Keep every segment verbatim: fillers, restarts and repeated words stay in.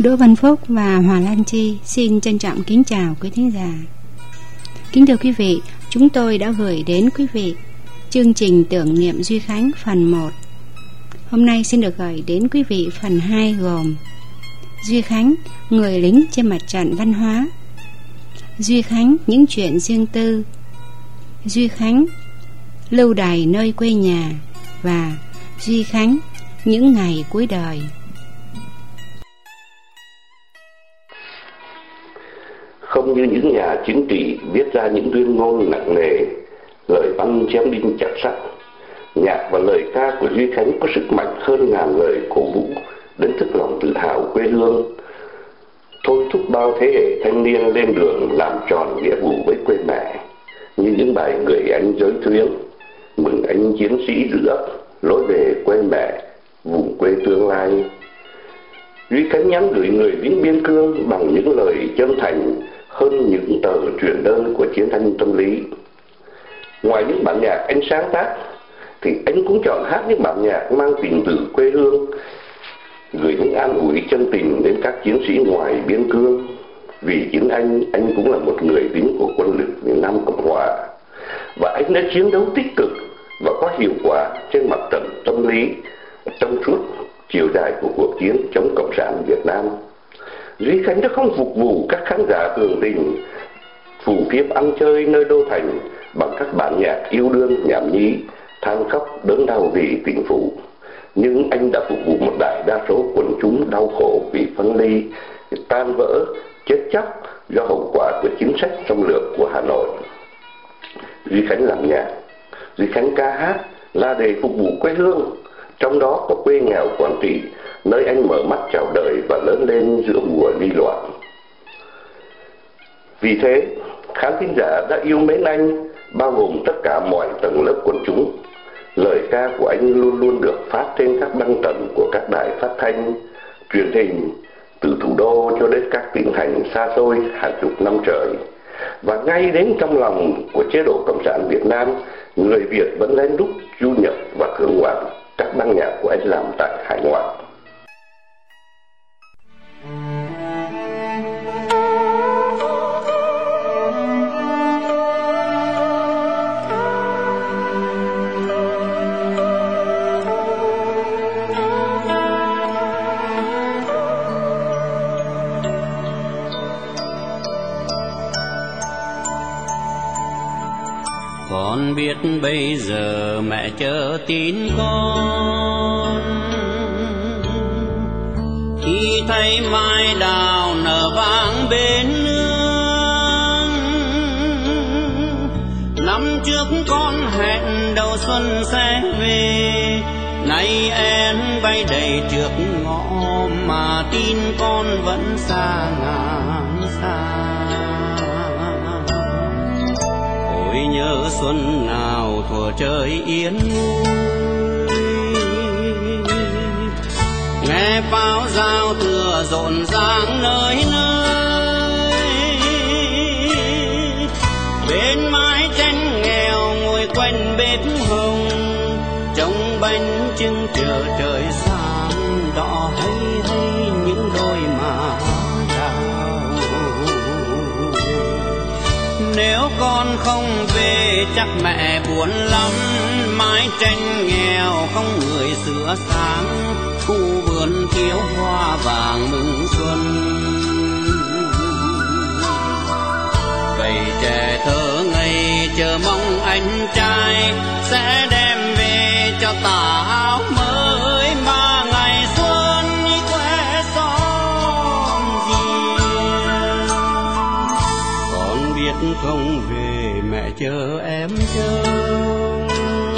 Đỗ Văn Phúc và Hòa Lan Chi xin trân trọng kính chào quý thính giả. Kính thưa quý vị, chúng tôi đã gửi đến quý vị chương trình tưởng niệm Duy Khánh phần một. Hôm nay xin được gửi đến quý vị phần hai gồm Duy Khánh, người lính trên mặt trận văn hóa, Duy Khánh, những chuyện riêng tư, Duy Khánh, lưu đày nơi quê nhà và Duy Khánh, những ngày cuối đời. Không như những nhà chính trị viết ra những tuyên ngôn nặng nề, lời văn chém đinh chặt sắt, nhạc và lời ca của Duy Khánh có sức mạnh hơn ngàn lời cổ vũ đến thức lòng tự hào quê hương, thôi thúc bao thế hệ thanh niên lên đường làm tròn nghĩa vụ với quê mẹ, như những bài người anh giới thuyết mừng anh chiến sĩ giữ ấp lối về quê mẹ, vùng quê tương lai. Duy Khánh nhắn gửi người lính biên cương bằng những lời chân thành hơn những tờ truyền đơn của chiến tranh tâm lý. Ngoài những bản nhạc anh sáng tác, thì anh cũng chọn hát những bản nhạc mang tình từ quê hương, gửi những an ủi chân tình đến các chiến sĩ ngoài biên cương. Vì chính anh, anh cũng là một người lính của quân lực miền Nam Cộng Hòa, và anh đã chiến đấu tích cực và có hiệu quả trên mặt trận tâm lý trong suốt chiều dài của cuộc chiến chống Cộng sản Việt Nam. Duy Khánh đã không phục vụ các khán giả thường tình phù phiếm ăn chơi nơi đô thành bằng các bản nhạc yêu đương nhảm nhí, than khóc đớn đau vì tình phụ, nhưng anh đã phục vụ một đại đa số quần chúng đau khổ vì phân ly, tan vỡ, chết chóc do hậu quả của chính sách xâm lược của Hà Nội. Duy Khánh làm nhạc, Duy Khánh ca hát là để phục vụ quê hương, trong đó có quê nghèo Quảng Trị, nơi anh mở mắt chào đời và lớn lên giữa mùa ly loạn. Vì thế, khán thính giả đã yêu mến anh, bao gồm tất cả mọi tầng lớp quần chúng. Lời ca của anh luôn luôn được phát trên các băng tần của các đài phát thanh, truyền hình, từ thủ đô cho đến các tỉnh thành xa xôi hàng chục năm trời. Và ngay đến trong lòng của chế độ Cộng sản Việt Nam, người Việt vẫn lén lút du nhập và hưởng ngoạn các băng nhạc của anh làm tại hải ngoại. Con biết bây giờ mẹ chờ tin con, khi thấy mai đào nở vàng bên nương. Năm trước con hẹn đầu xuân sẽ về, nay em bay đầy trước ngõ mà tin con vẫn xa ngàn xa. Ôi nhớ xuân nào thuở trời yên vui, nghe pháo giao thừa rộn ràng nơi nơi. Bên mái tranh nghèo ngồi quanh bếp hồng, trông bánh trưng chờ trời sáng đỏ hay hay những đôi má đào. Nếu con không về chắc mẹ buồn lắm, mái tranh nghèo không người sửa sáng, khu vườn thiếu hoa vàng mừng xuân. Vậy trẻ thơ ngây chờ mong anh trai sẽ đem về cho tà áo mới, mà ngày xuân quê xóm riêng. Con biết không về mẹ chờ em trông,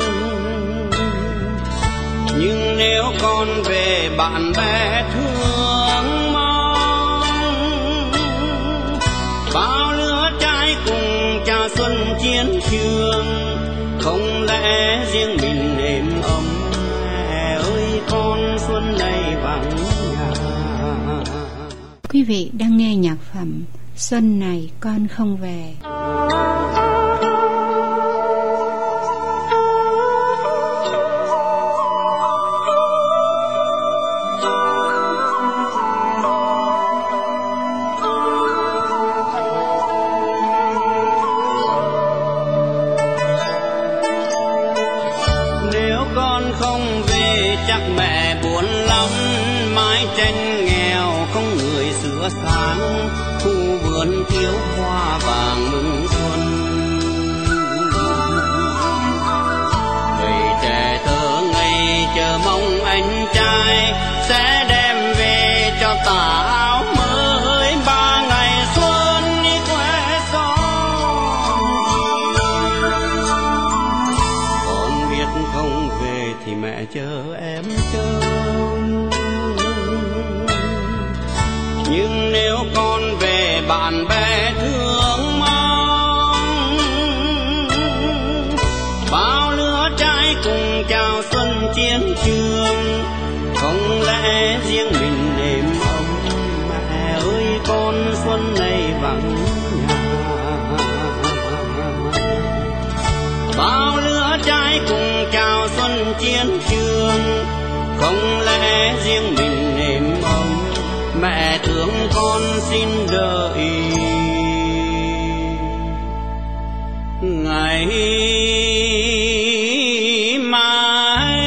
nhưng nếu con về bạn bè thương mong. Bao lứa trai cùng cha xuân chiến trường, không lẽ riêng mình êm ấm. Mẹ ơi con xuân này vắng nhà. Quý vị đang nghe nhạc phẩm Xuân Này Con Không Về. không về chắc mẹ buồn lắm, mái tranh nghèo không người sửa sáng, khu vườn thiếu hoa vàng mừng xuân. Người trẻ thơ ngây chờ mong anh trai sẽ đem về cho tà áo mới, ba ngày xuân đi khỏe son. Con biết không về thì mẹ chờ em trông, nhưng nếu con về bạn bè thương mong, bao lứa trai cùng chào xuân chiến trường, không lẽ riêng mình êm ấm. Mẹ ơi con xuân này vắng nhà, bao lứa trai cùng chào xuân chiến trường, không lẽ riêng mình êm ấm. Mẹ thương con xin đợi ngày mai.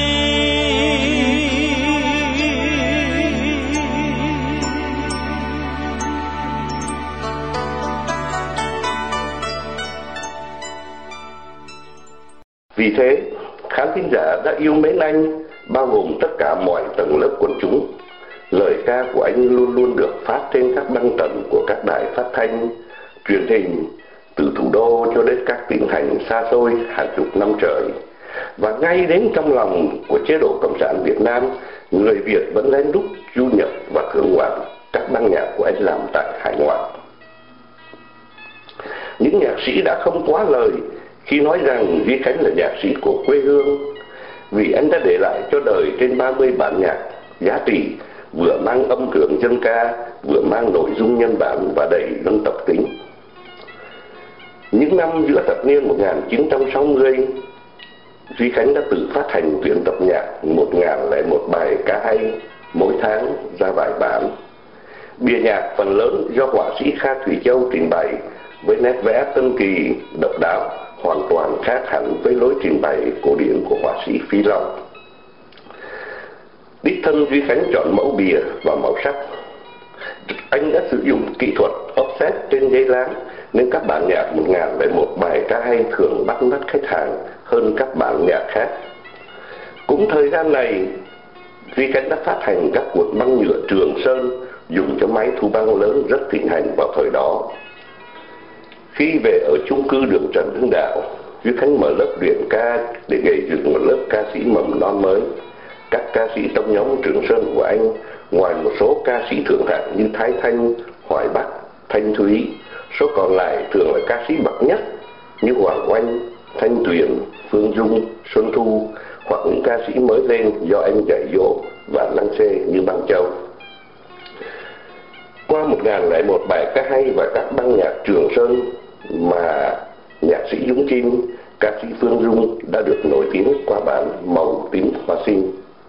Vì thế, khán thính giả đã yêu mến anh, bao gồm tất cả mọi tầng lớp quần chúng. Lời ca của anh luôn luôn được phát trên các băng tần của các đài phát thanh, truyền hình, từ thủ đô cho đến các tỉnh thành xa xôi hàng chục năm trời. Và ngay đến trong lòng của chế độ Cộng sản Việt Nam, người Việt vẫn lén lút du nhập và thưởng ngoạn các băng nhạc của anh làm tại hải ngoại. Những nhạc sĩ đã không quá lời khi nói rằng Duy Khánh là nhạc sĩ của quê hương, vì anh đã để lại cho đời trên ba mươi bản nhạc giá trị, vừa mang âm hưởng dân ca, vừa mang nội dung nhân bản và đầy dân tộc tính. Những năm giữa thập niên một nghìn chín trăm sáu mươi, Duy Khánh đã tự phát hành tuyển tập nhạc một nghìn lẻ một bài ca hay, mỗi tháng ra vài bản. Bìa nhạc phần lớn do họa sĩ Kha Thủy Châu trình bày với nét vẽ tân kỳ, độc đáo, hoàn toàn khác hẳn với lối trình bày cổ điển của họa sĩ Phi Long. Đích thân Duy Khánh chọn mẫu bìa và màu sắc. Anh đã sử dụng kỹ thuật offset trên giấy láng, nên các bản nhạc một nghìn lẻ một bài ca hay thường bắt mắt khách hàng hơn các bản nhạc khác. Cũng thời gian này, Duy Khánh đã phát hành các cuộn băng nhựa Trường Sơn dùng cho máy thu băng lớn rất thịnh hành vào thời đó. Khi về ở chung cư đường Trần Hưng Đạo, Duy Khánh mở lớp luyện ca để gây dựng một lớp ca sĩ mầm non mới. Các ca sĩ trong nhóm Trường Sơn của anh, ngoài một số ca sĩ thượng hạng như Thái Thanh, Hoài Bắc, Thanh Thúy, số còn lại thường là ca sĩ bậc nhất như Hoàng Oanh, Thanh Tuyền, Phương Dung, Xuân Thu, hoặc những ca sĩ mới lên do anh dạy dỗ và lăng xê như Băng Châu. Qua một nghìn lẻ một bài ca hay và các băng nhạc Trường Sơn mà nhạc sĩ Dũng Chim, ca sĩ Phương Dung đã được nổi tiếng qua bản Màu Tím Hoa Sinh.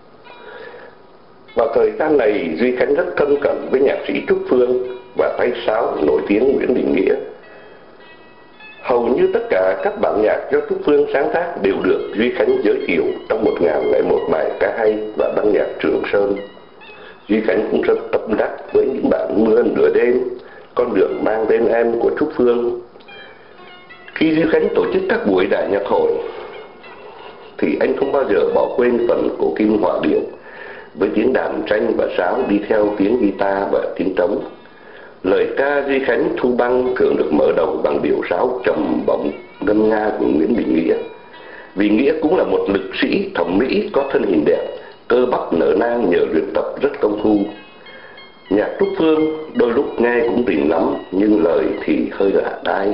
Vào thời gian này, Duy Khánh rất thân cận với nhạc sĩ Trúc Phương và tay sáo nổi tiếng Nguyễn Đình Nghĩa. Hầu như tất cả các bản nhạc do Trúc Phương sáng tác đều được Duy Khánh giới thiệu trong một nghìn lẻ một bài ca hay và băng nhạc Trường Sơn. Duy Khánh cũng rất tâm đắc với những bản Mưa Nửa Đêm, Con Đường Mang Tên Em của Trúc Phương. Khi Duy Khánh tổ chức các buổi đại nhạc hội, thì anh không bao giờ bỏ quên phần cổ kim hỏa điệu, với tiếng đàn tranh và sáo đi theo tiếng guitar và tiếng trống. Lời ca Duy Khánh thu băng thường được mở đầu bằng điệu sáo trầm bổng ngân nga của Nguyễn Đình Nghĩa. Vì Nghĩa cũng là một lực sĩ thẩm mỹ có thân hình đẹp, cơ bắp nở nang nhờ luyện tập rất công phu. Nhạc Trúc Phương đôi lúc nghe cũng tình lắm, nhưng lời thì hơi lạ tai.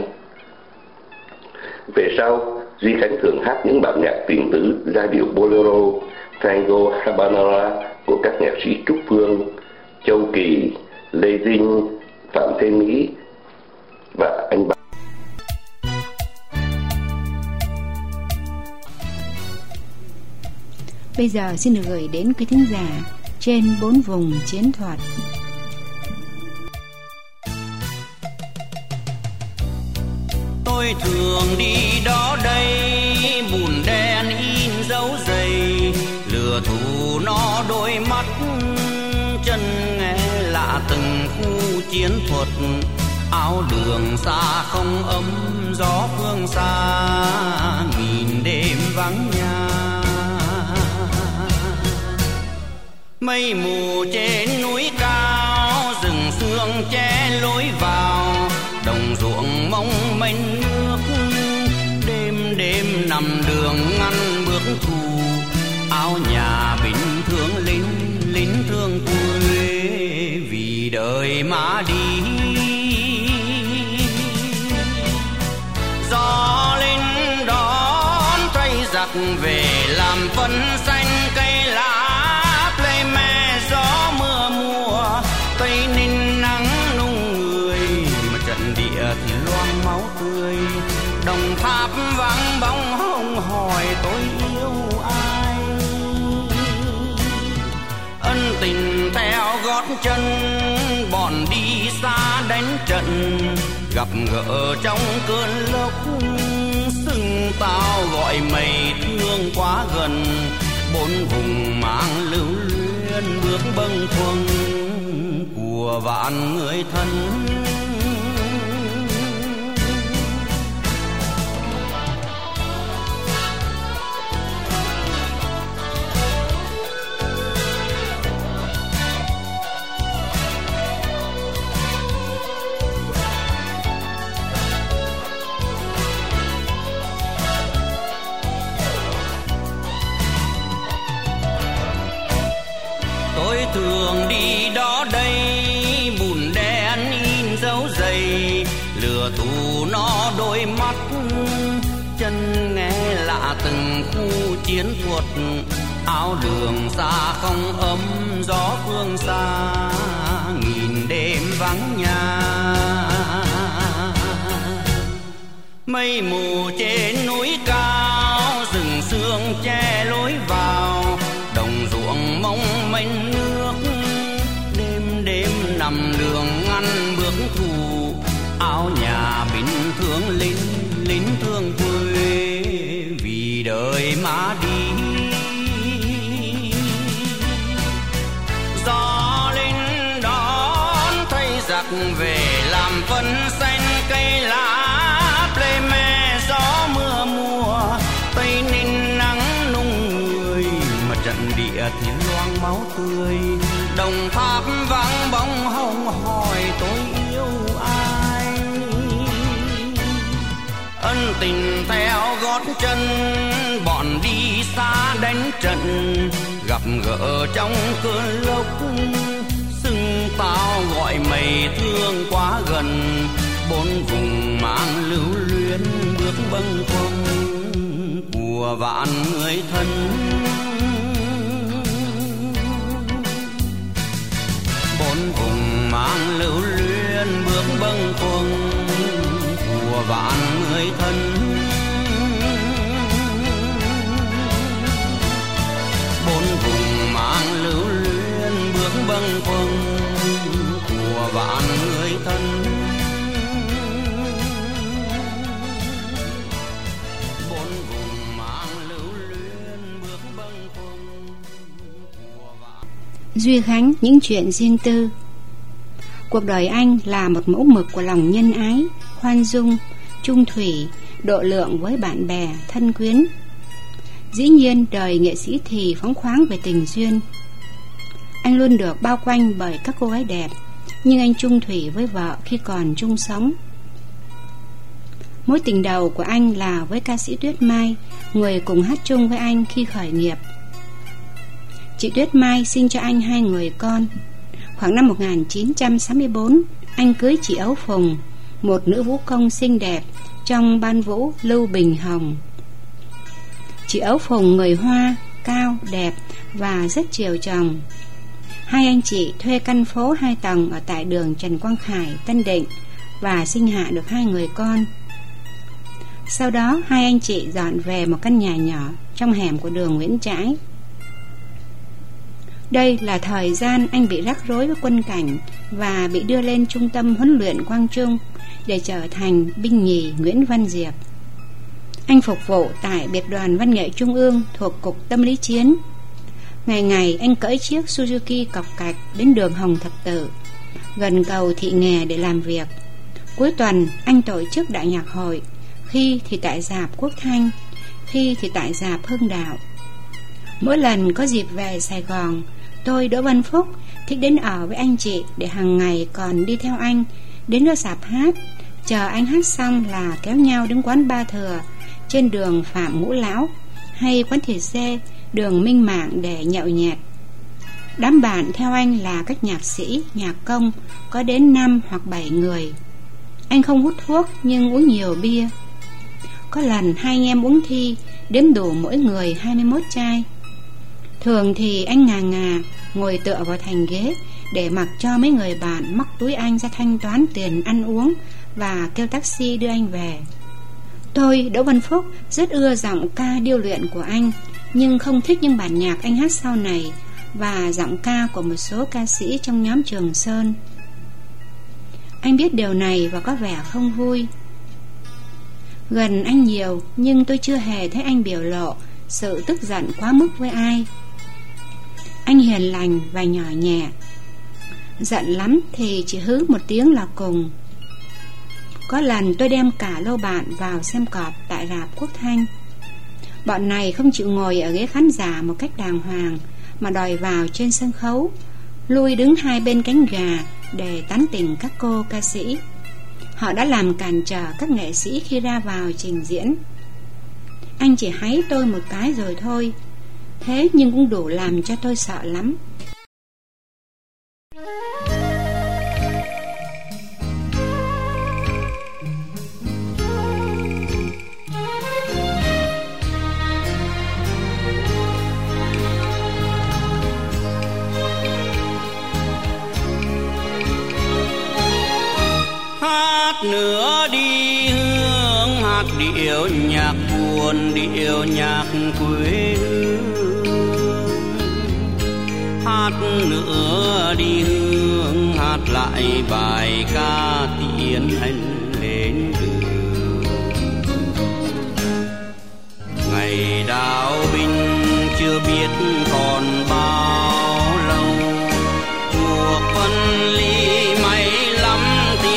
Về sau, Duy Khánh thường hát những bản nhạc tình tứ, giai điệu bolero, tango, habanera của các nhạc sĩ Trúc Phương, Châu Kỳ, Lê Dinh, Phạm Thế Mỹ và anh Bảo. Bây giờ xin được gửi đến quý thính giả trên bốn vùng chiến thuật. Tôi thường đi đó đây, bùn đen in dấu giày, chiến thuật, áo đường xa không ấm gió phương xa, nghìn đêm vắng nhà. Mây mù trên núi cao, rừng sương che lối vào, đồng ruộng mong mênh nước, đêm đêm nằm đường ngăn bước thù, áo nhà bình thường lính lính thương quê, vì đời mà đi. Gió lên đón thay giặc về làm phân xanh cây lá, plei me gió mưa mùa, tây ninh nắng nung người, mà trận địa thì loang máu tươi. Đồng Tháp vắng bóng hồng hỏi tôi yêu ai, ân tình theo gót chân bọn đi xa đánh trận, gặp gỡ trong cơn lốc sưng tao gọi mây thương quá gần, bốn vùng mang lưu luyến bước bâng khuâng của vạn người thân. Thường đi đó đây, bùn đen in dấu giày, lửa thù nó đôi mắt, chân nghe lạ từng khu chiến thuật, áo đường xa không ấm gió phương xa, nghìn đêm vắng nhà. Mây mù trên núi cao, rừng sương che lối vào, đồng ruộng mong mênh nước, đêm đêm nằm đường ngăn bước thù, áo nhà bình thường lính lính thương quê, vì đời mà đi. Gió lên đón thay giặc về làm phân xanh cây lá, plei me gió mưa mùa, tây ninh nắng nung người, mà trận địa thì loang máu tươi. Đồng Tháp vắng bóng hồng hỏi tôi yêu ai, ân tình theo gót chân bọn đi xa đánh trận, gặp gỡ trong cơn lốc sưng tao gọi mây thương quá gần, bốn vùng mang lưu luyến bước bâng khuâng của vạn người thân. Bốn vùng mang lưu luyến bước bâng khuâng của vạn người thân. Bốn vùng mang lưu luyến bước bâng khuâng của vạn người thân. Bốn vùng mang lưu luyến bước bâng khuâng của vạn. Duy Khánh, những chuyện riêng tư. Cuộc đời anh là một mẫu mực của lòng nhân ái, khoan dung, trung thủy, độ lượng với bạn bè, thân quyến. Dĩ nhiên đời nghệ sĩ thì phóng khoáng về tình duyên. Anh luôn được bao quanh bởi các cô gái đẹp, nhưng anh chung thủy với vợ khi còn chung sống. Mối tình đầu của anh là với ca sĩ Tuyết Mai, người cùng hát chung với anh khi khởi nghiệp. Chị Tuyết Mai sinh cho anh hai người con. Khoảng năm một nghìn chín trăm sáu mươi tư, anh cưới chị Ấu Phùng, một nữ vũ công xinh đẹp trong ban vũ Lưu Bình Hồng. Chị Ấu Phùng người Hoa, cao, đẹp và rất chiều chồng. Hai anh chị thuê căn phố hai tầng ở tại đường Trần Quang Khải, Tân Định và sinh hạ được hai người con. Sau đó hai anh chị dọn về một căn nhà nhỏ trong hẻm của đường Nguyễn Trãi. Đây là thời gian anh bị rắc rối với quân cảnh và bị đưa lên trung tâm huấn luyện Quang Trung để trở thành binh nhì Nguyễn Văn Diệp. Anh phục vụ tại biệt đoàn văn nghệ trung ương thuộc Cục Tâm lý Chiến. Ngày ngày anh cưỡi chiếc Suzuki cọc cạch đến đường Hồng Thập Tự, gần cầu Thị Nghè để làm việc. Cuối tuần anh tổ chức đại nhạc hội, khi thì tại rạp Quốc Thanh, khi thì tại rạp Hưng Đạo. Mỗi lần có dịp về Sài Gòn, tôi Đỗ Văn Phúc thích đến ở với anh chị để hàng ngày còn đi theo anh đến nơi rạp hát, chờ anh hát xong là kéo nhau đến quán Ba Thừa trên đường Phạm Ngũ Lão hay quán Thịt Dê đường Minh Mạng để nhậu nhẹt. Đám bạn theo anh là các nhạc sĩ, nhạc công, có đến năm hoặc bảy người. Anh không hút thuốc nhưng uống nhiều bia. Có lần hai anh em uống thi, đếm đủ mỗi người hai mươi mốt chai. Thường thì anh ngà ngà ngồi tựa vào thành ghế để mặc cho mấy người bạn móc túi anh ra thanh toán tiền ăn uống và kêu taxi đưa anh về. Tôi, Đỗ Văn Phúc, rất ưa giọng ca điêu luyện của anh, nhưng không thích những bản nhạc anh hát sau này và giọng ca của một số ca sĩ trong nhóm Trường Sơn. Anh biết điều này và có vẻ không vui. Gần anh nhiều nhưng tôi chưa hề thấy anh biểu lộ sự tức giận quá mức với ai. Anh hiền lành và nhỏ nhẹ. Giận lắm thì chỉ hứ một tiếng là cùng. Có lần tôi đem cả lô bạn vào xem cọp tại rạp Quốc Thanh. Bọn này không chịu ngồi ở ghế khán giả một cách đàng hoàng, mà đòi vào trên sân khấu, lui đứng hai bên cánh gà để tán tỉnh các cô ca sĩ. Họ đã làm cản trở các nghệ sĩ khi ra vào trình diễn. Anh chỉ háy tôi một cái rồi thôi, thế nhưng cũng đủ làm cho tôi sợ lắm. Nữa đi hương hát điệu nhạc buồn, điệu nhạc quê hương. Hát nữa đi hương hát lại bài ca tiễn anh lên đường. Ngày đào binh chưa biết còn bao lâu, cuộc phân ly may lắm thì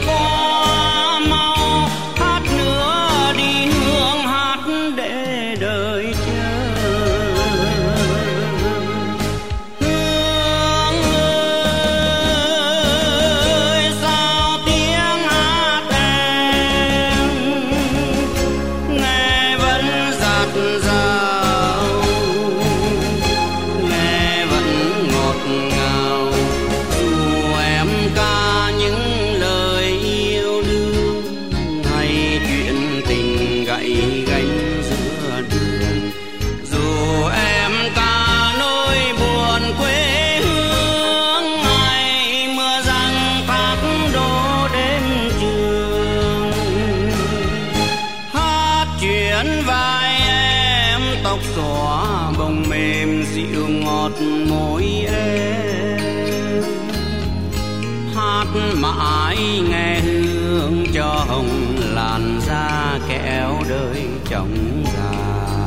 môi em hát mãi nghe hương cho hồng làn da kéo đời trong già.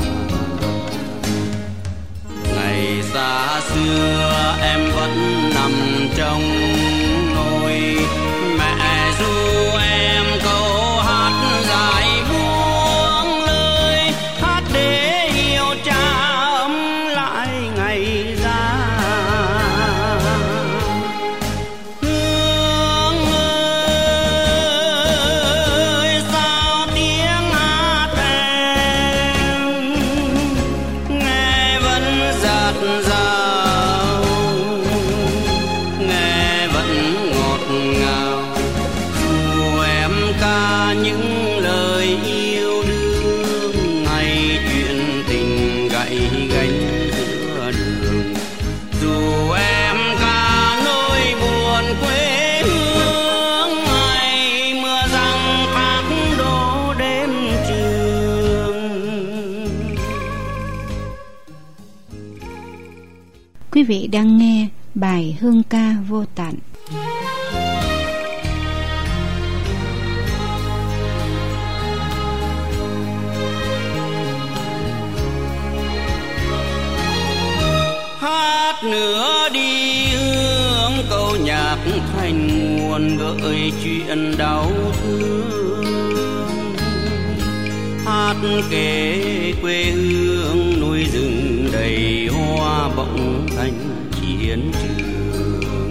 Ngày xa xưa em vẫn nằm trong nôi, mẹ ru em câu hát dài buông lời, hát để yêu cha ấm lại ngày ra. Hương ơi sao tiếng hát em nghe vẫn dạt dào, nghe vẫn ngọt ngào, dù em ca những lời yêu đương hay chuyện tình gãy gánh giữa đường. Dù em ca nỗi buồn quê hương hay mưa giăng thác đổ đêm trường. Quý vị đang nghe bài Hương ca vô tận. Hát nữa đi hương câu nhạc nhạc thành nguồn gợi chuyện đau thương, hát kể quê hương núi rừng đầy hoa bỗng thành chiến trường.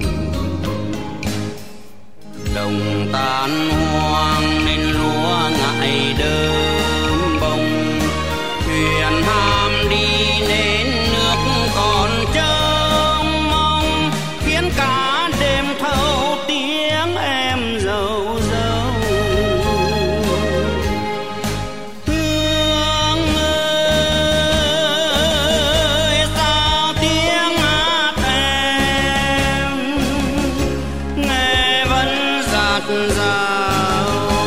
Đồng tan hoang nên lúa ngại đơm bông, thuyền ham đi nên nước còn trông mong, khiến cả đêm thâu tiếng em dâu dâu. Hương ơi sao tiếng hát em nghe vẫn dạt dào,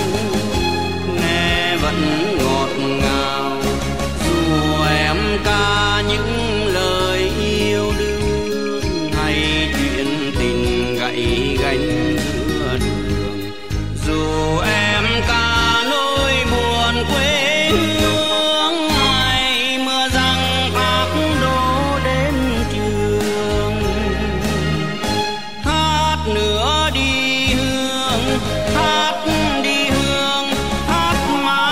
nghe vẫn ngọt ngào, dù em ca những lời yêu đương hay chuyện tình gãy gánh giữa đường, dù em ca nỗi buồn quê hương hay mưa giăng thác đổ đến trường. Hát nữa đi hương, hát đi hương, hát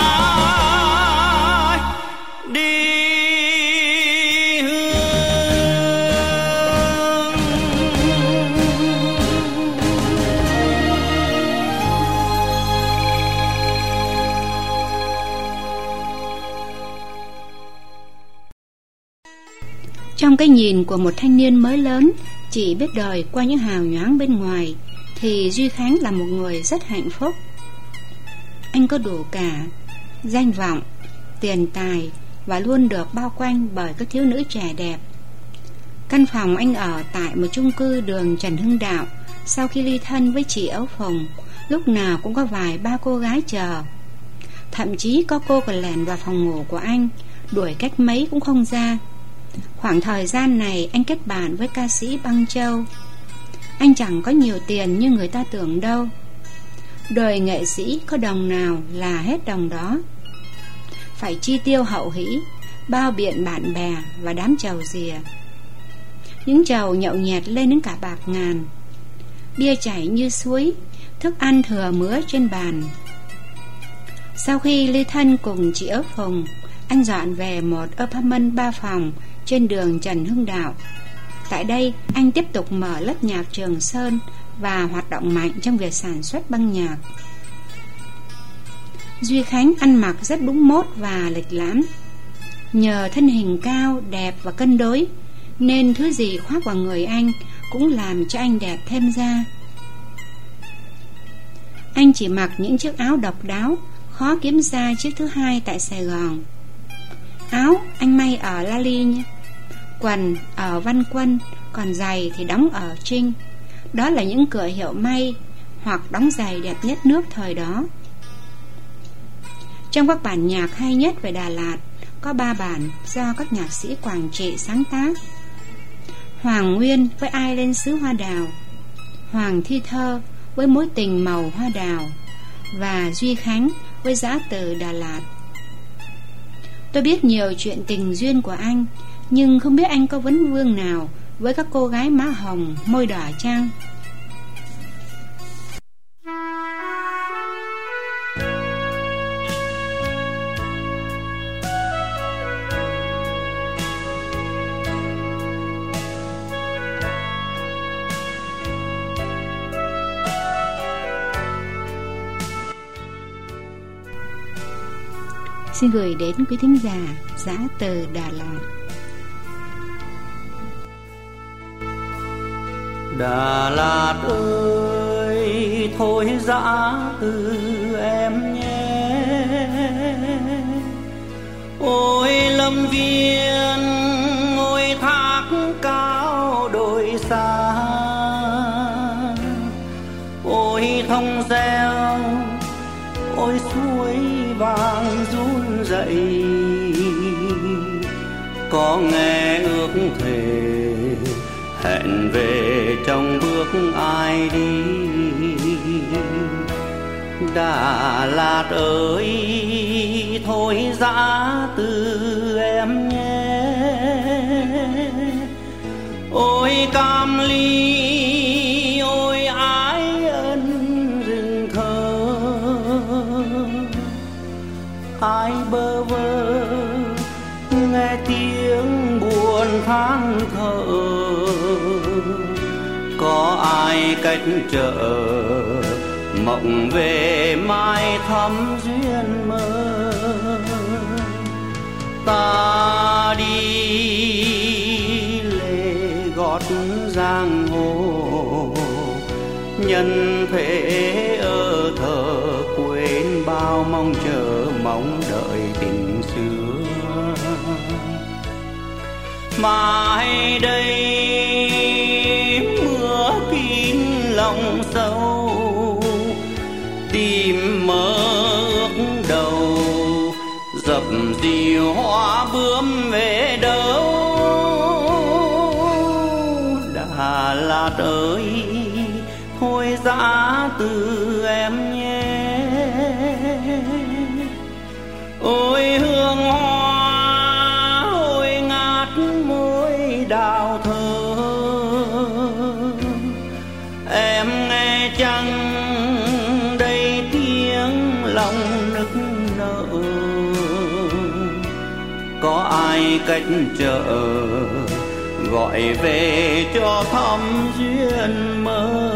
mãi đi hương. Trong cái nhìn của một thanh niên mới lớn, chỉ biết đời qua những hào nhoáng bên ngoài, thì Duy Khánh là một người rất hạnh phúc. Anh có đủ cả danh vọng, tiền tài và luôn được bao quanh bởi các thiếu nữ trẻ đẹp. Căn phòng anh ở tại một chung cư đường Trần Hưng Đạo, sau khi ly thân với chị Ấu Phùng, lúc nào cũng có vài ba cô gái chờ. Thậm chí có cô còn lẻn vào phòng ngủ của anh, đuổi cách mấy cũng không ra. Khoảng thời gian này anh kết bạn với ca sĩ Băng Châu. Anh chẳng có nhiều tiền như người ta tưởng đâu. Đời nghệ sĩ có đồng nào là hết đồng đó. Phải chi tiêu hậu hĩ, bao biện bạn bè và đám chầu rìa. Những chầu nhậu nhẹt lên đến cả bạc ngàn, bia chảy như suối, thức ăn thừa mứa trên bàn. Sau khi ly thân cùng chị Ấu Phùng, anh dọn về một apartment ba phòng trên đường Trần Hưng Đạo. Tại đây, anh tiếp tục mở lớp nhạc Trường Sơn và hoạt động mạnh trong việc sản xuất băng nhạc. Duy Khánh ăn mặc rất đúng mốt và lịch lãm. Nhờ thân hình cao, đẹp và cân đối, nên thứ gì khoác vào người anh cũng làm cho anh đẹp thêm ra. Anh chỉ mặc những chiếc áo độc đáo, khó kiếm ra chiếc thứ hai tại Sài Gòn. Áo anh may ở Lali nhé, quần ở Văn Quân, còn giày thì đóng ở Trinh. Đó là những cửa hiệu may hoặc đóng giày đẹp nhất nước thời đó. Trong các bản nhạc hay nhất về Đà Lạt, có ba bản do các nhạc sĩ Quảng Trị sáng tác: Hoàng Nguyên với Ai Lên Xứ Hoa Đào, Hoàng Thi Thơ với Mối Tình Màu Hoa Đào, và Duy Khánh với Giã Từ Đà Lạt. Tôi biết nhiều chuyện tình duyên của anh, nhưng không biết anh có vấn vương nào với các cô gái má hồng, môi đỏ chăng? Xin gửi đến quý thính giả Giã Từ Đà Lạt. Đà Lạt ơi, thôi giã từ em nhé. Ôi lâm viên, ôi thác cao đồi xa, ôi thông reo, ôi suối vàng run rẩy. Có nghe ước thề hẹn về trong bước ai đi. Đà Lạt ơi, thôi giã từ em nhé. Ôi Cam Ly, nghe tiếng buồn than thở, có ai cách trở mộng về mai thắm duyên mơ. Ta đi lê gót giang hồ, nhân thế ơ thờ quên bao mong chờ mong đợi tình xưa. Mai đây mưa kín lòng sâu, tìm mơ ước đầu dập dìu hoa bướm về đâu. Đà Lạt ơi thôi dã từ em nhé, ôi hương hoa ôi ngát môi đào thơ. Em nghe chăng đây tiếng lòng nức nở, có ai cách trở gọi về cho thắm duyên mơ.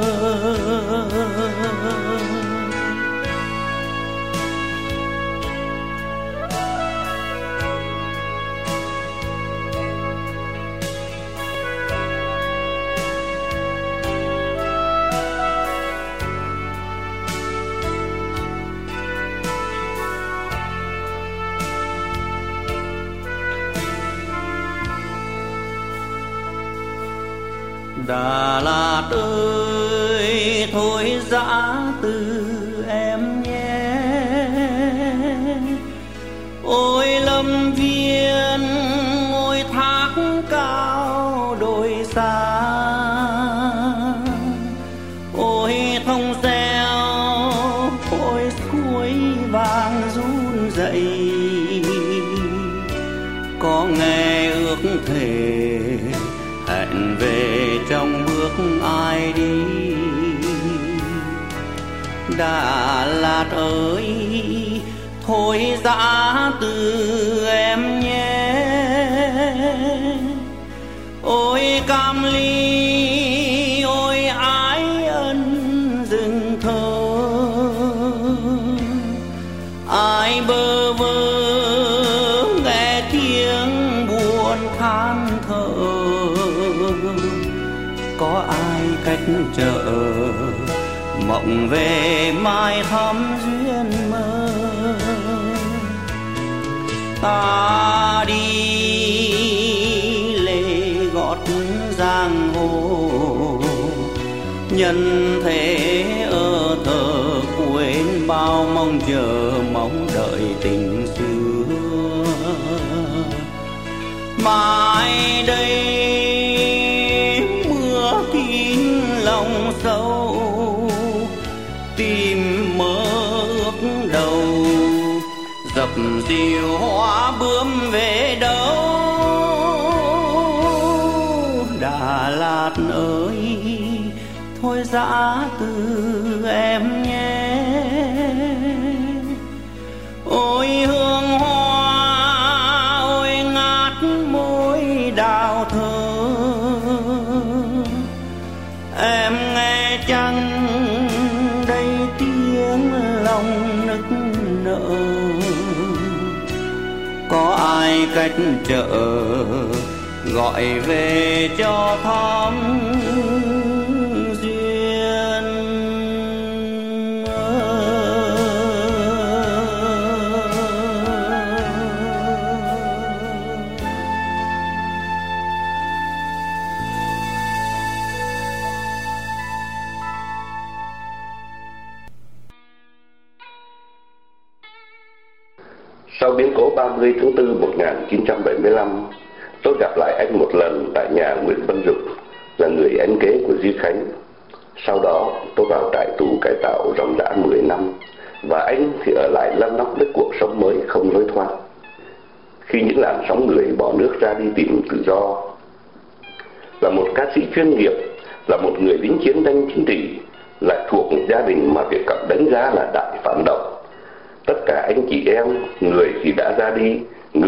Đà Lạt ơi thôi dã từ em nhé, ôi lâm viên ngôi thác cao đồi xa, ôi thông reo ôi suối vàng run dậy. Có nghe ước thề hẹn về trong bước ai đi. Đà Lạt ơi thôi dã từ em nhé, ôi cam ly ôi ái ân rừng thơ. Ai bơ vơ nghe tiếng buồn than thở, có ai cách trở mộng về mai thắm duyên mơ. Ta đi lê gót giang hồ, nhân thế ơ thờ quên bao mong chờ mong đợi tình xưa. Mai đây mưa kín lòng sâu, tìm mơ ước đầu dập dìu hoa bướm về đâu. Đà Lạt ơi thôi dã từ em nhé, ôi hương hoa ôi ngát môi đào thơ. Em nghe chăng đây tiếng lòng nức nở, có ai cách trở gọi về cho thắm duyên Sau biến cố ba mươi tháng tư một nghìn chín trăm bảy mươi lăm, tôi gặp lại anh một lần tại nhà Nguyễn Văn Dục, là người anh kế của Duy Khánh. Sau đó tôi vào trại tù cải tạo ròng rã mười năm, và anh thì ở lại lăn lóc với cuộc sống mới không lối thoát. Khi những làn sóng người bỏ nước ra đi tìm tự do, là một ca sĩ chuyên nghiệp, là một người lính chiến tranh chính trị, lại thuộc một gia đình mà Việt Cộng đánh giá là đại phản động. Tất cả anh chị em, người thì đã ra đi, người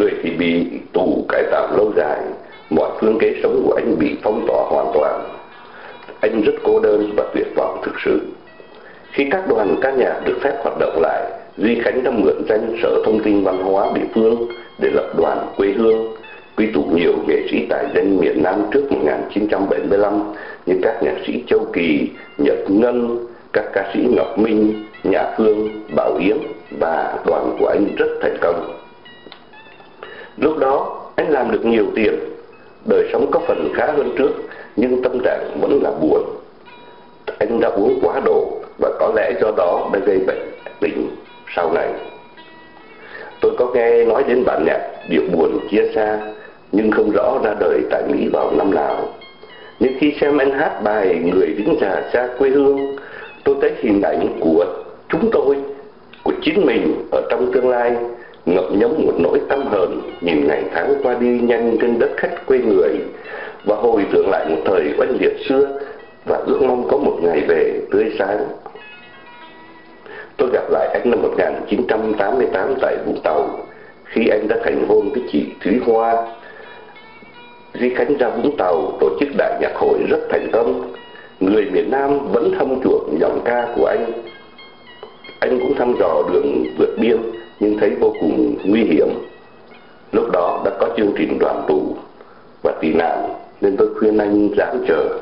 người thì bị tù cải tạo lâu dài, mọi phương kế sống của anh bị phong tỏa hoàn toàn. Anh rất cô đơn và tuyệt vọng thực sự. Khi các đoàn ca nhạc được phép hoạt động lại, Duy Khánh đã mượn danh Sở Thông tin Văn hóa địa phương để lập đoàn quê hương, quy tụ nhiều nghệ sĩ tài danh miền Nam trước một nghìn chín trăm bảy mươi lăm như các nhạc sĩ Châu Kỳ, Nhật Ngân, các ca sĩ Ngọc Minh, Nhã Phương, Bảo Yến, và đoàn của anh rất thành công. Lúc đó anh làm được nhiều tiền, đời sống có phần khá hơn trước, nhưng tâm trạng vẫn là buồn. Anh đã uống quá độ và có lẽ do đó đã gây bệnh tình sau này. Tôi có nghe nói đến bản nhạc Điệu Buồn Chia Xa, nhưng không rõ ra đời tại Mỹ vào năm nào. Nhưng khi xem anh hát bài Người lính già xa quê hương, tôi thấy hình ảnh của chúng tôi, của chính mình ở trong tương lai, ngậm nhấm một nỗi tâm hờn nhìn ngày tháng qua đi nhanh trên đất khách quê người, và hồi tưởng lại một thời oanh liệt xưa và ước mong có một ngày về tươi sáng. Tôi gặp lại anh năm một nghìn chín trăm tám mươi tám tại Vũng Tàu, khi anh đã thành hôn với chị Thúy Hoa. Duy Khánh ra Vũng Tàu tổ chức đại nhạc hội rất thành công. Người miền Nam vẫn thâm chuộng giọng ca của anh. Anh cũng thăm dò đường vượt biên nhưng thấy vô cùng nguy hiểm. Lúc đó đã có chương trình đoàn tù và tị nạn, nên tôi khuyên anh ráng chờ.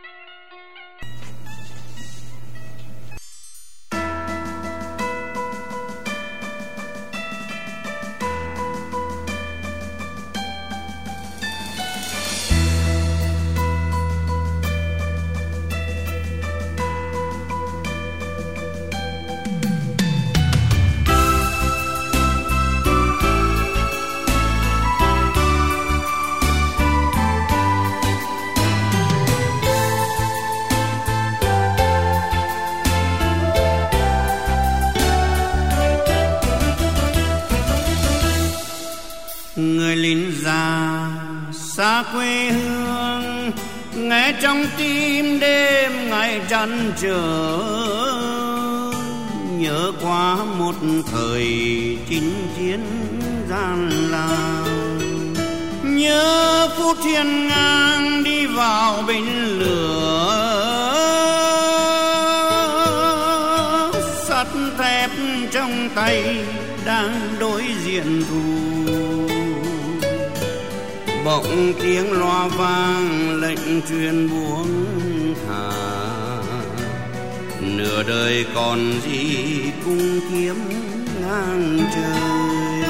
Người lính già xa quê hương, nghe trong tim đêm ngày trăn trở, nhớ qua một thời chinh chiến gian lao, nhớ phút thiên ngang đi vào bến lửa, sắt thép trong tay đang đối diện thù. Bỗng tiếng loa vang lệnh truyền buông thả, nửa đời còn gì cung kiếm ngang trời.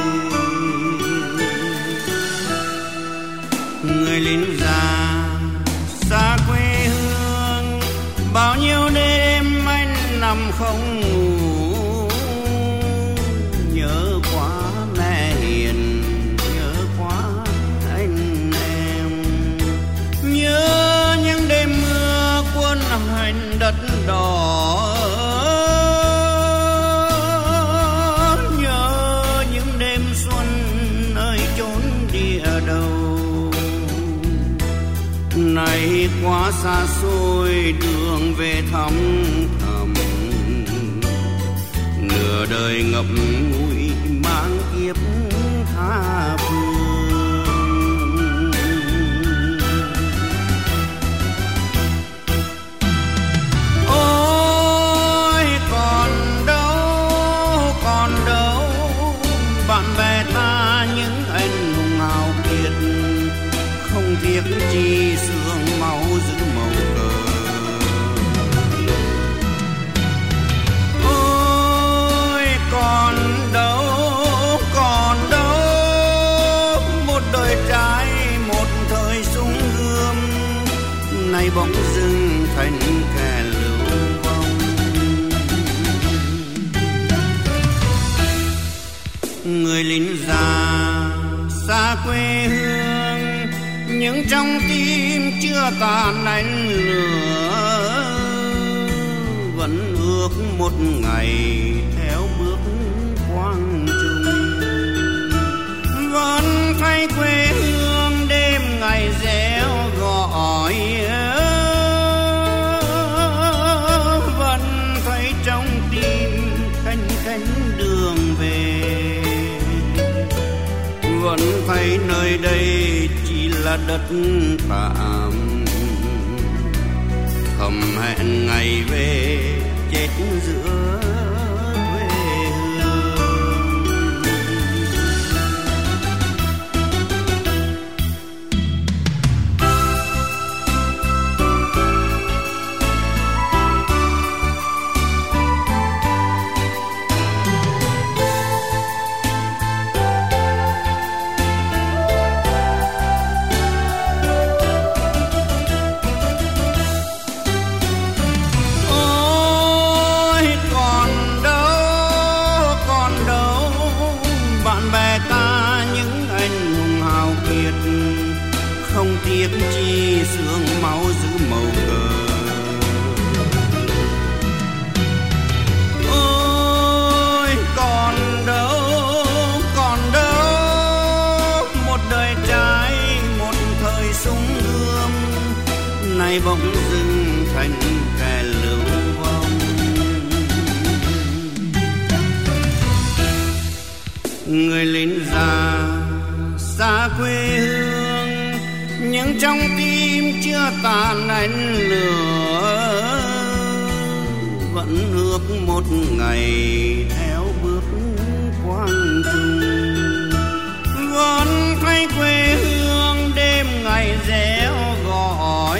Người lính già xa quê hương, bao nhiêu đêm anh nằm không ngủ, nhớ quá mẹ hiền, nhớ quá anh em, nhớ những đêm mưa quân hành đất đỏ, nhớ những đêm xuân nơi chốn địa đầu. Này quá xa xôi đường về thăm thầm, nửa đời ngậm ngùi mang kiếp tha phương. Ôi còn đâu, còn đâu bạn bè ta những anh hùng hào kiệt, không tiếc chi sương máu giữ màu cờ. Ôi còn đâu, còn đâu một đời trai, một thời súng gươm, nay bỗng dưng thành kẻ lưu vong. Người lính già xa quê hương, nhưng trong tim chưa tàn ánh lửa, vẫn ước một ngày theo bước quang trung, vẫn thấy quê hương đêm ngày réo gọi, vẫn thấy trong tim khanh khánh đường về, vẫn thấy nơi đây chỉ là đất tạm, thầm hẹn ngày về chết giữa quê hương. Tiếc chi sương máu giữ màu cờ. Ôi còn đâu, còn đâu một đời trai, một thời súng ươm, nay bỗng dưng thành kẻ lưu vong. Người lính già xa quê hương, nhưng trong tim chưa tàn ánh lửa, vẫn ước một ngày theo bước quang trung. Vẫn thấy quê hương đêm ngày réo gọi,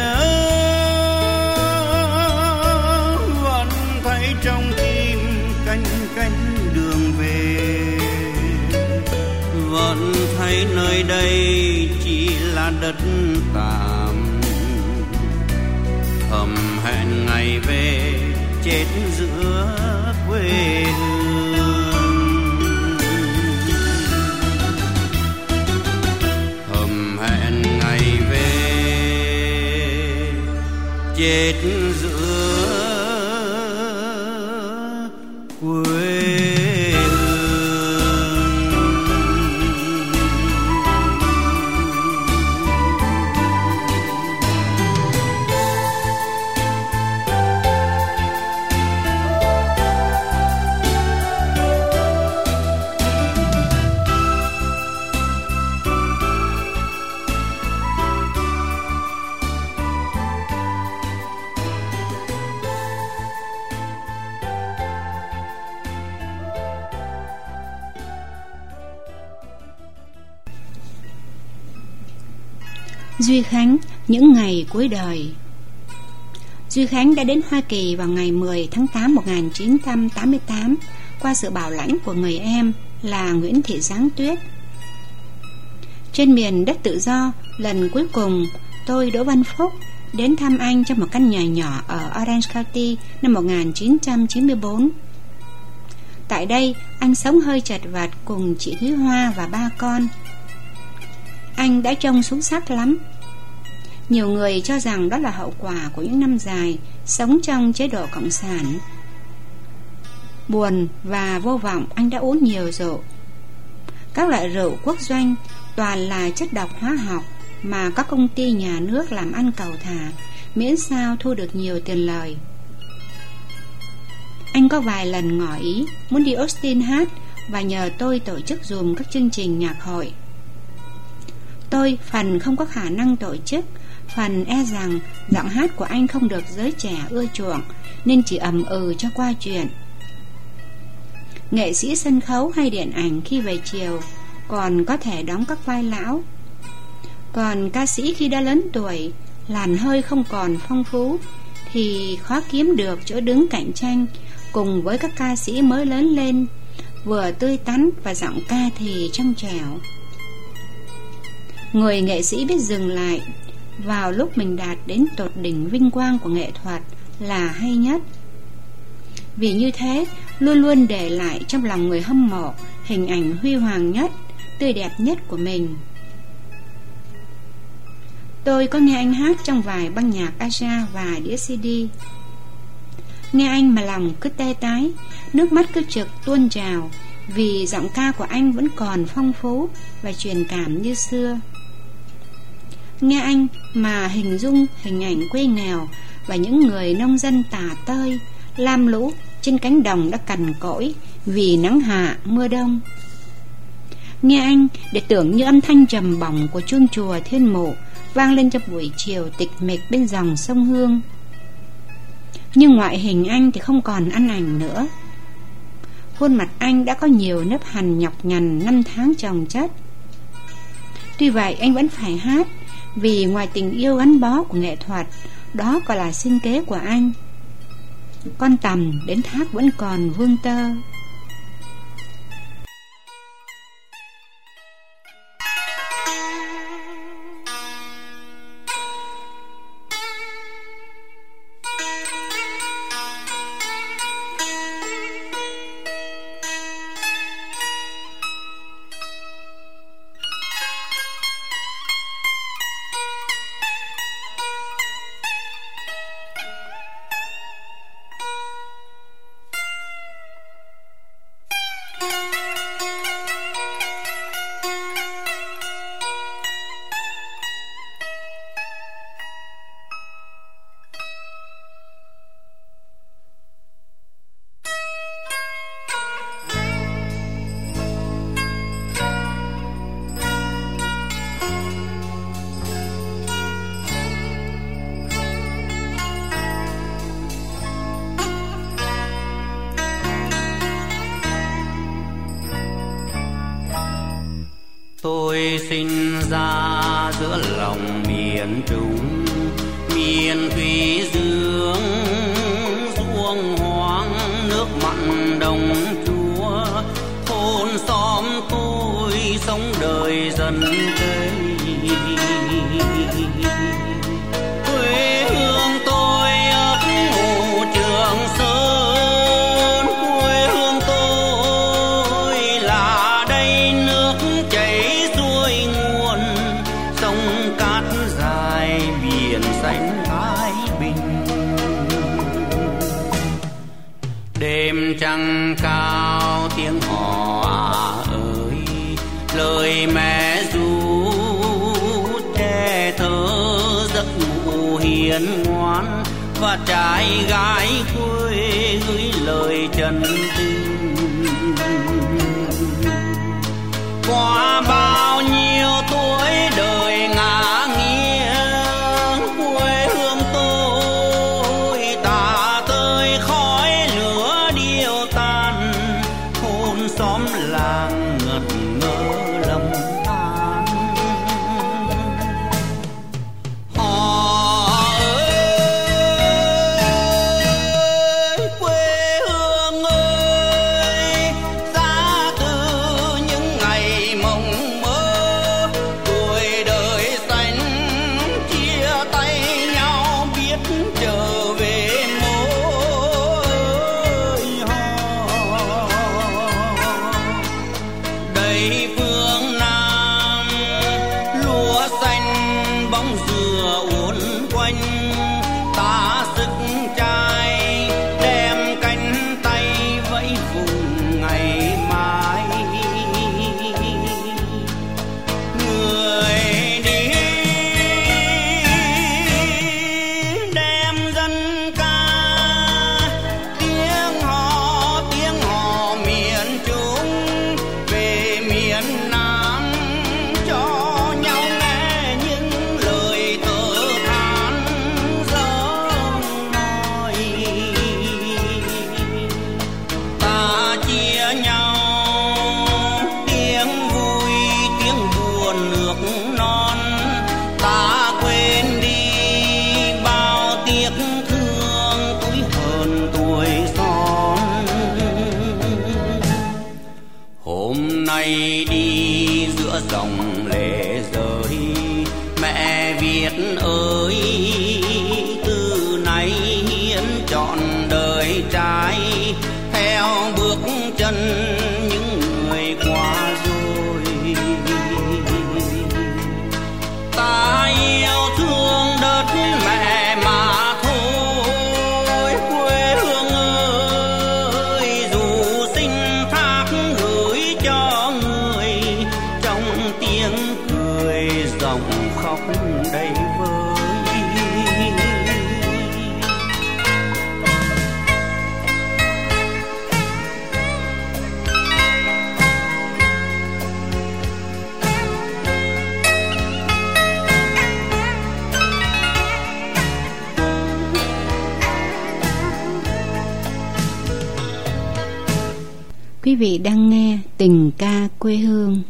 vẫn thấy trong tim canh cánh đường về, vẫn thấy nơi đây chỉ là đất tạm, thầm hẹn ngày về chết giữa quê hương. Thầm hẹn ngày về chết giữa quê. Duy Khánh, những ngày cuối đời. Duy Khánh đã đến Hoa Kỳ vào ngày mười tháng tám một nghìn chín trăm tám mươi tám qua sự bảo lãnh của người em là Nguyễn Thị Giáng Tuyết. Trên miền đất tự do, lần cuối cùng tôi Đỗ Văn Phúc đến thăm anh trong một căn nhà nhỏ ở Orange County năm một nghìn chín trăm chín mươi tư. Tại đây, anh sống hơi chật vật cùng chị Thúy Hoa và ba con. Anh đã trông xuống sắc lắm. Nhiều người cho rằng đó là hậu quả của những năm dài sống trong chế độ cộng sản. Buồn và vô vọng, anh đã uống nhiều rượu. Các loại rượu quốc doanh toàn là chất độc hóa học mà các công ty nhà nước làm ăn cầu thả, miễn sao thu được nhiều tiền lời. Anh có vài lần ngỏ ý muốn đi Austin hát và nhờ tôi tổ chức dùm các chương trình nhạc hội. Tôi phần không có khả năng tổ chức, phần e rằng giọng hát của anh không được giới trẻ ưa chuộng, nên chỉ ầm ừ cho qua chuyện. Nghệ sĩ sân khấu hay điện ảnh khi về chiều còn có thể đóng các vai lão, còn ca sĩ khi đã lớn tuổi, làn hơi không còn phong phú, thì khó kiếm được chỗ đứng cạnh tranh cùng với các ca sĩ mới lớn lên, vừa tươi tắn và giọng ca thì trong trẻo. Người nghệ sĩ biết dừng lại vào lúc mình đạt đến tột đỉnh vinh quang của nghệ thuật là hay nhất. Vì như thế, luôn luôn để lại trong lòng người hâm mộ hình ảnh huy hoàng nhất, tươi đẹp nhất của mình. Tôi có nghe anh hát trong vài băng nhạc Asia và đĩa xê đê. Nghe anh mà lòng cứ tê tái, nước mắt cứ trực tuôn trào, vì giọng ca của anh vẫn còn phong phú và truyền cảm như xưa. Nghe anh mà hình dung hình ảnh quê nghèo và những người nông dân tả tơi, lam lũ trên cánh đồng đã cằn cỗi vì nắng hạ mưa đông. nghe anh để tưởng như âm thanh trầm bổng của chuông chùa Thiên Mụ vang lên trong buổi chiều tịch mịch bên dòng sông Hương. Nhưng ngoại hình anh thì không còn ăn ảnh nữa. Khuôn mặt anh đã có nhiều nếp hằn nhọc nhằn năm tháng chồng chất. Tuy vậy anh vẫn phải hát, vì ngoài tình yêu gắn bó của nghệ thuật, đó còn là sinh kế của anh. Con tằm đến thác vẫn còn vương tơ. Tôi sinh ra giữa lòng miền Trung, miền thủy dương ruộng hoang, nước mặn đồng chúa. Thôn xóm tôi sống đời dần cây. Quê hương tôi ấp ngụ Trường Sơn, quê hương tôi là đây nước chảy xuôi nguồn, sông cát dài biển xanh Thái Bình. Đêm trăng cao tiếng hò à ơi, lời mẹ ru trẻ thơ giấc ngủ hiền ngoan, và trai gái quê gửi lời chân tình. Qua bao nhiêu tuổi đời ngả nghiêng, quê hương tôi tả tơi khói lửa điêu tàn, thôn xóm làng ngật ngỡ lầm than. Họ ơi quê hương ơi, ra từ những ngày mộng mơ, tuổi đời xanh chia tay nhau biết trở về mối họ. Đây phương Nam lúa xanh bóng dừa uốn quanh, ta sức trai đem cánh tay vẫy vùng ngày mai. Người đi đem dân ca, tiếng hò tiếng hò miền Trung về miền Nam, cho nhau nghe những lời thở than giông nói. Ta chia nhau tiếng vui tiếng buồn nước non, ta quên đi bao tiếc thương tuổi hờn tuổi son. Hôm nay đi giữa dòng lệ rơi, mẹ Việt ơi từ nay hiến trọn đời trai, theo bước chân những người qua rồi. Ta yêu thương đất mẹ mà thôi, quê hương ơi dù sinh thác gửi cho người, trong tiếng cười giọng khóc đầy vơi. Quý vị đang nghe Tình ca quê hương.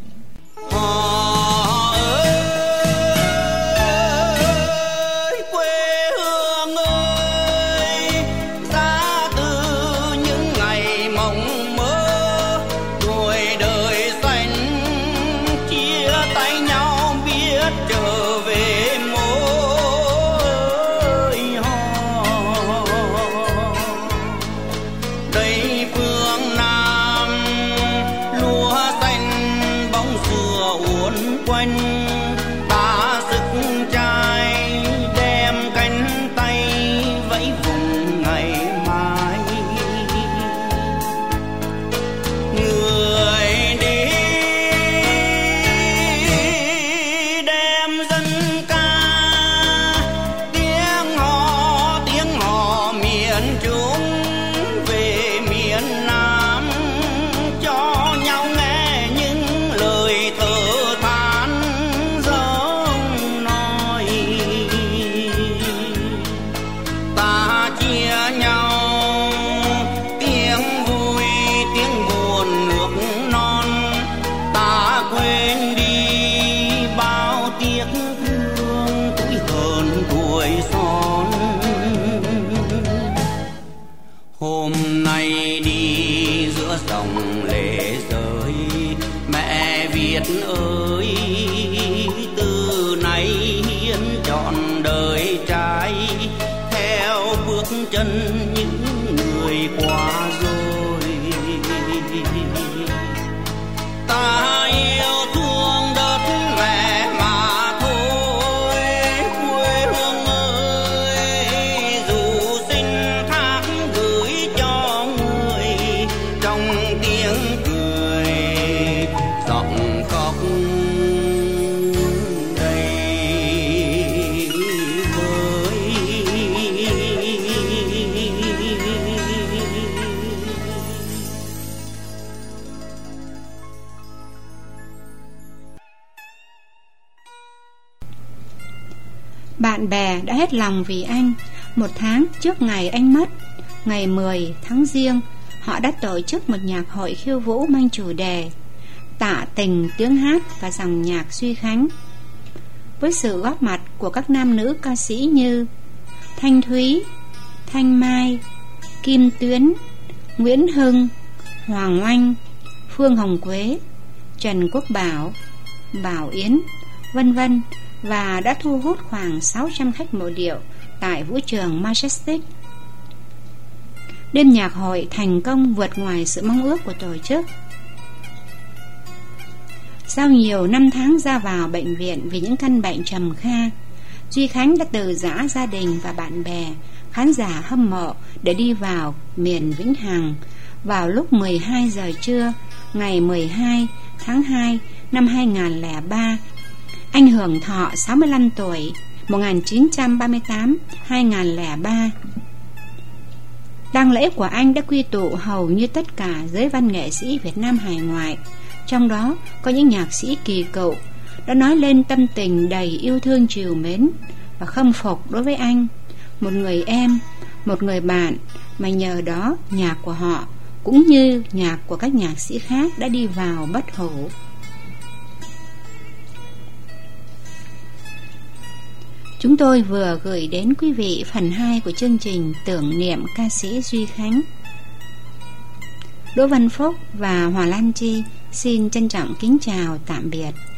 Bạn bè đã hết lòng vì anh. Một tháng trước ngày anh mất, ngày mười tháng Giêng, họ đã tổ chức một nhạc hội khiêu vũ mang chủ đề Tạ Tình tiếng hát và dòng nhạc Duy Khánh, với sự góp mặt của các nam nữ ca sĩ như Thanh Thúy, Thanh Mai, Kim Tuyến, Nguyễn Hưng, Hoàng Oanh, Phương Hồng Quế, Trần Quốc Bảo, Bảo Yến, vân vân, và đã thu hút khoảng sáu trăm khách mộ điệu tại vũ trường Majestic. Đêm nhạc hội thành công vượt ngoài sự mong ước của tổ chức. Sau nhiều năm tháng ra vào bệnh viện vì những căn bệnh trầm kha, Duy Khánh đã từ giã gia đình và bạn bè, khán giả hâm mộ để đi vào miền Vĩnh Hằng vào lúc mười hai giờ trưa ngày mười hai tháng hai năm hai nghìn không trăm lẻ ba. Anh hưởng thọ sáu mươi lăm tuổi, một nghìn chín trăm ba mươi tám đến hai nghìn không trăm lẻ ba. Tang lễ của anh đã quy tụ hầu như tất cả giới văn nghệ sĩ Việt Nam hải ngoại, trong đó có những nhạc sĩ kỳ cựu đã nói lên tâm tình đầy yêu thương trìu mến và khâm phục đối với anh, một người em, một người bạn mà nhờ đó nhạc của họ cũng như nhạc của các nhạc sĩ khác đã đi vào bất hủ. Chúng tôi vừa gửi đến quý vị phần hai của chương trình tưởng niệm ca sĩ Duy Khánh. Đỗ Văn Phúc và Hòa Lan Chi xin trân trọng kính chào tạm biệt.